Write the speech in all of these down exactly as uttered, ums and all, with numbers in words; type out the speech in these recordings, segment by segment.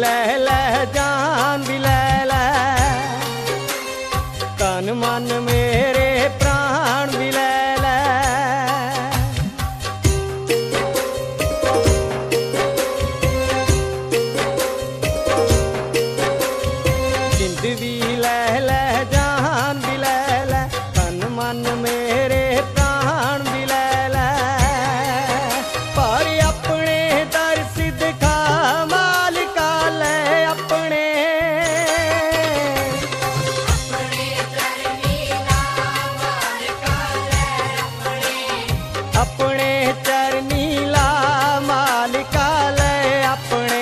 ले ले जान भी ले ले, तन मन मेरे प्राण भी ले ले। जिंद भी ले ले जान भी ले ले, तन मन मेरे प्राण भी ले ले। पर अपने दर्श दिखा मालिका ले, अपने अपने चरनी ला मालिका ले अपने।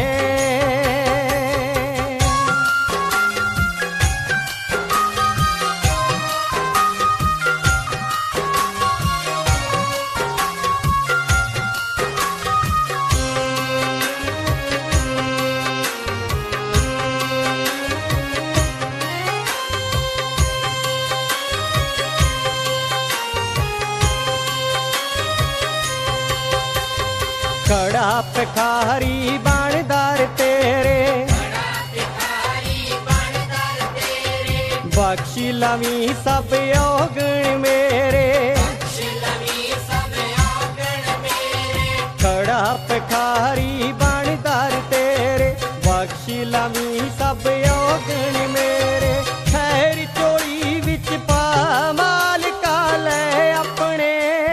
खड़ा भिखारी बाणदार तेरे, बख्शी लवी सब औगण मेरे। खड़ा भिखारी बाणदार तेरे, बख्शी लवी सब औगण मेरे। खैर चोरी विच पा मालिका ले अपने,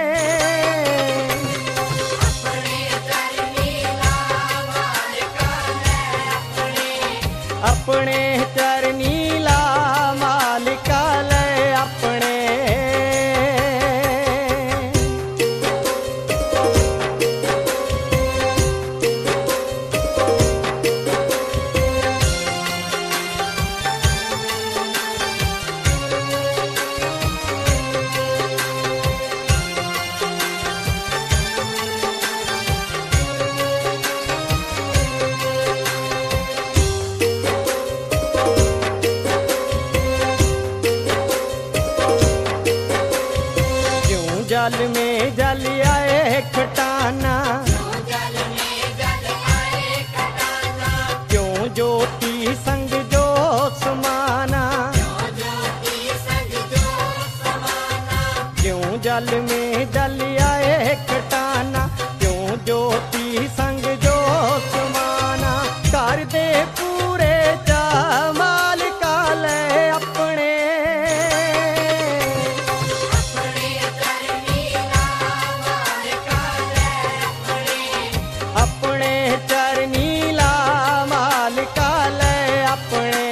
अपने चरनी ला मालिका ले अपने। जल में जल आए खटाना, क्यों ज्योति संग जो समाना। क्यों जल में जल आए खटाना, क्यों ज्योति संग जो समाना। कर दे पूरे चा मालिका ले अपने, अपने चरनी ला मालिका ले अपने।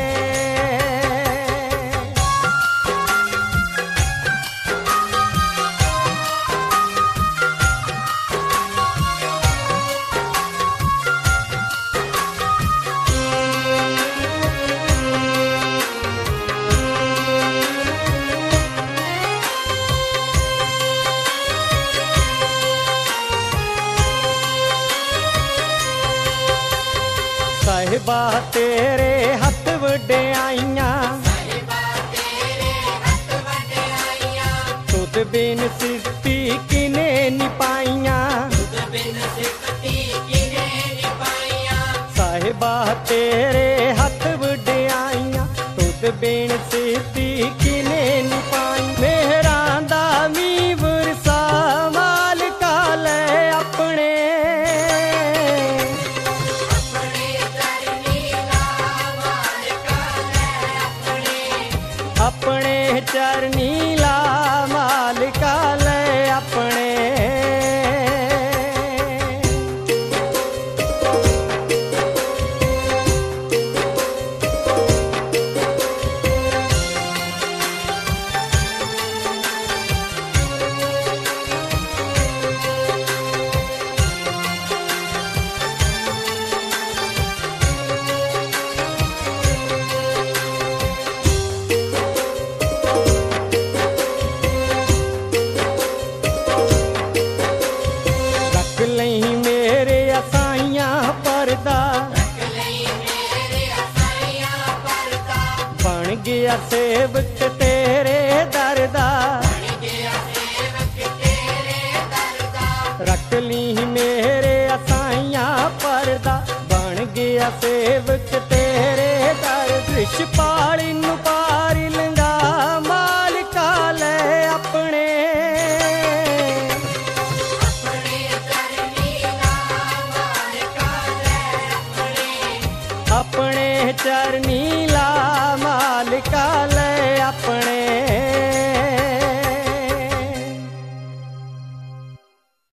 साहिबा तेरे हथ वड्याइयां, तुद बिन सिफती किने नी पाइयां। साहिबा तेरे हथ वड्याइयां, तुद बिन सिफती किने नी पाई। मेहरां दा मी वरसा मालिका ले अपने, अपने चरनी ला मालिका ले अपने। गया सेवक तेरे दरदा, रख ली मेरे असाइयां परदा। बन गया सेवक तेरे दर दृश पा